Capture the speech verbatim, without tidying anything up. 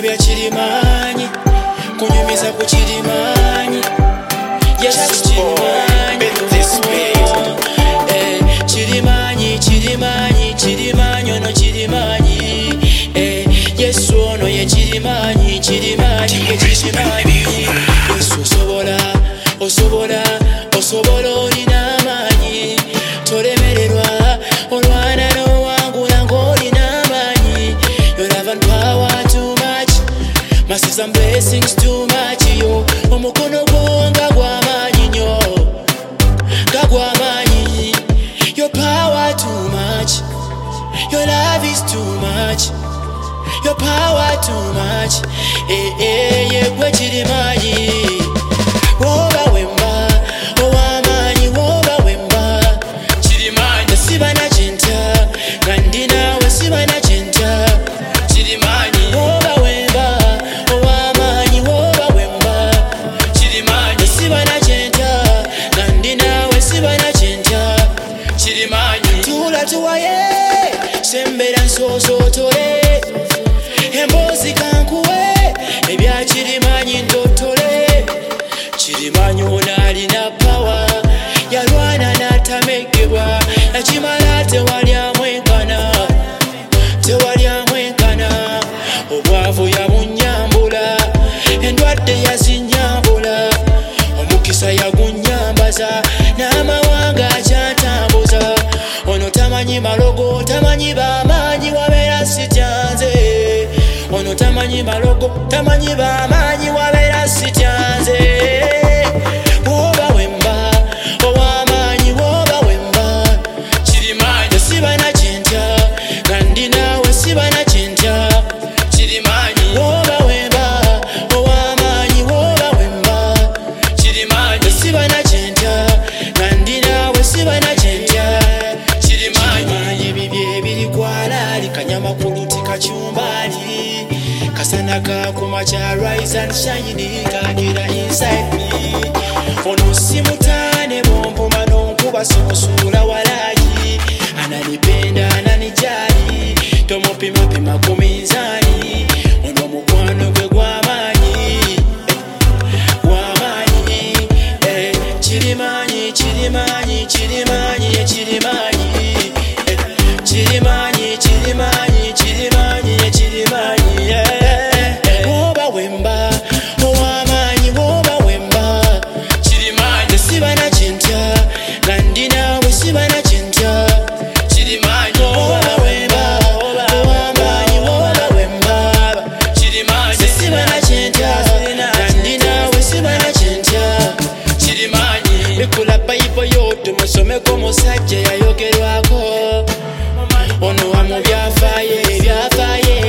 ebya kirimanyi kunyumiza ku kirimanyi Yesu kirimanyi eh kirimanyi kirimanyi kirimanyi ono kirimanyi eh Yesu ono ye kirimanyi kirimanyi ye kirimanyi Yesu osobola osobola osobola olina amanyi tolemererwa olwana n'owangula ng'olina amanyi your love and power too much mercies and blessings too much yo omukono gwo nga gw'amanyi nnyo nga gw'amanyi your power too much your love is too much your power too much eh eh ye gwe kirimanyi woba wemba owamanyi woba wemba kirimanyi sibana kinta kandi nawe sibana kinta kirimanyi woba wemba owamanyi woba wemba kirimanyi sibana kinta kandi nawe sibana kinta kirimanyi tula tuwaye sembera nsosotole embozi kankuwe ebya kirimanyi ntotole kirimanyi ono alina pawa yalwana n'atamegebwa nakimala tewali amwenkana tewali amwenkana obwavu yabunyambula endwadde yazinyambula omukisa yagunyambaza n'amawanga akyatambuza ono tamanyi malogo tamanyi bamaanyi wabeera sityanze ono tamanyi malogo tamanyi bamaanyi wabeera sityanze woba wemba owamanyi woba wemba kirimanyi sibana kinta kandi nawe sibana kinta kirimanyi woba wemba owamanyi woba wemba kirimanyi sibana kinta kandi nawe sibana kinta kirimanyi ebibye ebiri kwalaali kanyamakulu tikacumbali kasana kakumacha rise and shine kagira inside me ono simutane bompoma nonkuba sokusula walayi ananipenda ananijali tomupima pima ku mizani ono mukwano gwe gw'amanyi gw'amanyi eh kirimanyi kirimanyi kirimanyi kirimanyi kirimanyi kirimanyi kirimanyi kirimanyi woba wemba owamanyi woba wemba kirimanyi sibana kinta kandi nawe sibana kinta kirimanyi woba wemba owamanyi woba wemba kirimanyi sibana kinta kandi nawe sibana kinta kirimanyi bikula bayibo yote musomeko musajja yayogerwako ono wamu byafaayo byafaayo